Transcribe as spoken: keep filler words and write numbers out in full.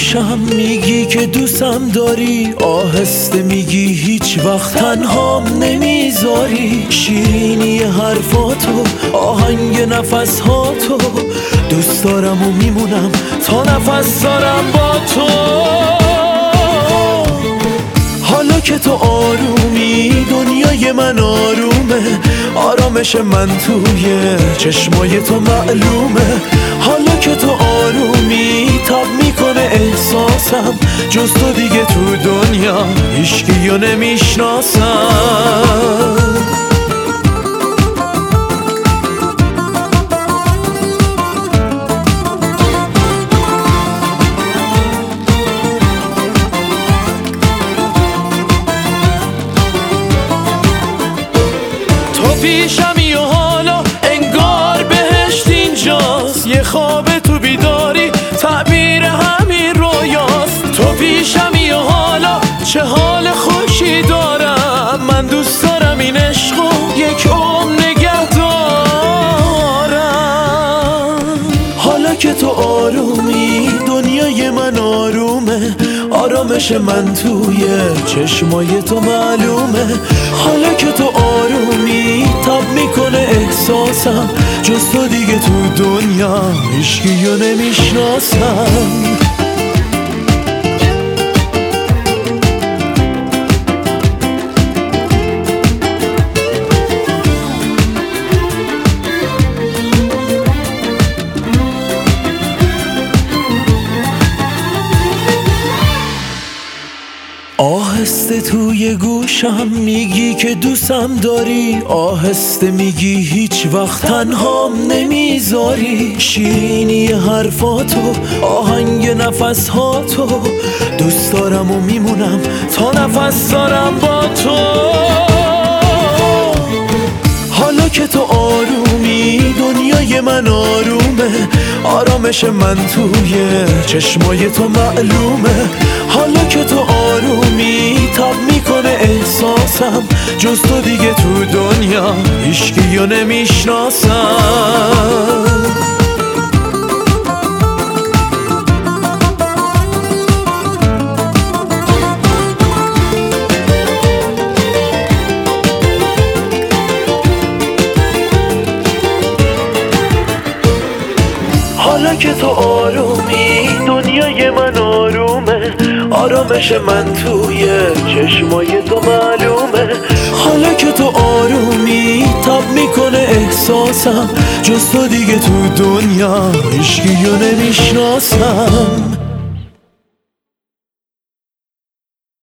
گوشم میگی که دوستم داری، آهسته میگی هیچ وقت تنهام نمیذاری. شیرینی حرفاتو، آهنگ نفسهاتو، دوست دارم و میمونم تا نفس دارم با تو. حالا که تو آرومی دنیای من آرومه، آرامش من توی چشمای تو معلومه. حالا که تو آرومی تاب میکنه احساسم، جز تو دیگه تو دنیا هیچکیو نمیشناسم. پیشمی و حالا انگار بهشت اینجاست، یه خواب تو بیداری تعبیر همین رویاست. تو پیشمی و حالا چه حال خوشی دارم، من دوست دارم این عشقو یک عمر نگه دارم. حالا که تو آرومی دنیای من آرومه، آرامش من توی چشمای تو معلومه. حالا که تو آرومی تاب میکنه احساسم، جز تو دیگه تو دنیا هیچکیو نمیشناسم. آهسته توی گوشم میگی که دوستم داری، آهسته میگی هیچ وقت تنهام نمیذاری. شیرینی حرفاتو، آهنگ نفسهاتو، دوست دارم و میمونم تا نفس دارم با تو. حالا که تو آرومی دنیای من آرومه، آرامش من توی چشمای تو معلومه. حالا که تو آرومی تاب میکنه احساسم، جز تو دیگه تو دنیا هیچکیو نمیشناسم. حالا که تو آرومی دنیای من آرومه، آرامش من توی چشمای تو معلومه. حالا که تو آرومی تاب میکنه احساسم، جز تو دیگه تو دنیا هیچکیو نمیشناسم.